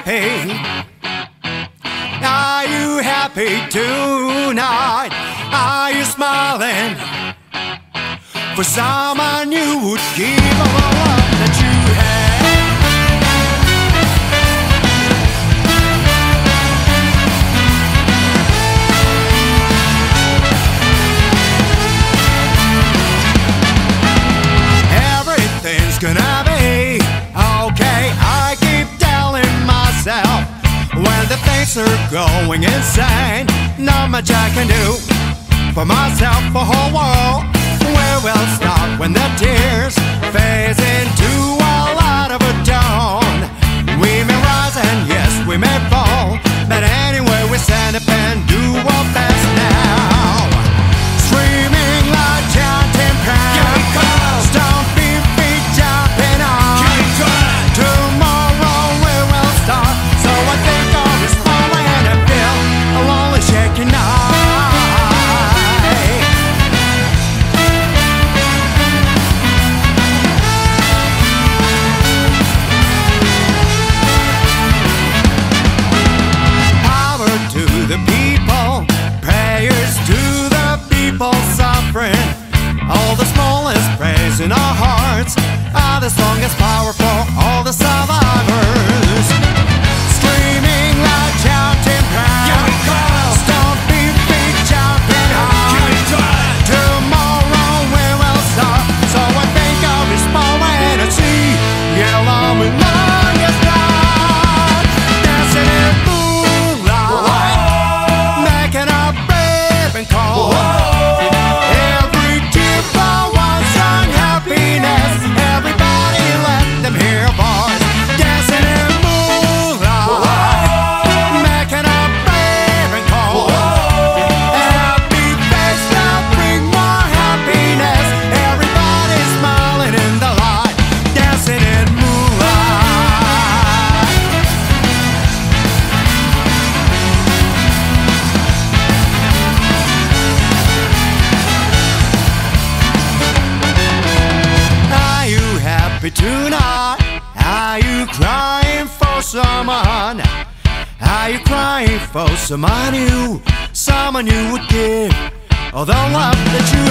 happy? Are you happy tonight? Are you smiling for someone you would give all the love that you had? Everything's gonna be okay, I keep telling myself. When the things are going insane, not much I can do for myself, for whole world. Where will start when the tears phase into a light of a dawn? We may rise and yes, we may fall, but anyway we stand up and do our best now. Screaming like chanting pounds, stomping feet, jumping on. Tomorrow we will start, so I think of this moment and feel a lonely shaking night. Power to the people, prayers to the people suffering. All the smallest praise in our hearts are the strongest power for all the survivors. Screaming like shouting proud, stomping feet, jumping high. Tomorrow we will start, so I think of this moment and see yellow moonlight is dark, dancing in moonlight, making a brave and cold. Every tear for one strong happiness. Everybody let them hear a voice, dancing in moonlight, making a brave and cold. Happy face now bring more happiness. Everybody smiling in the light, dancing in moonlight. Are you happy tonight? Are you crying for someone? Are you crying for someone you would give all the love that you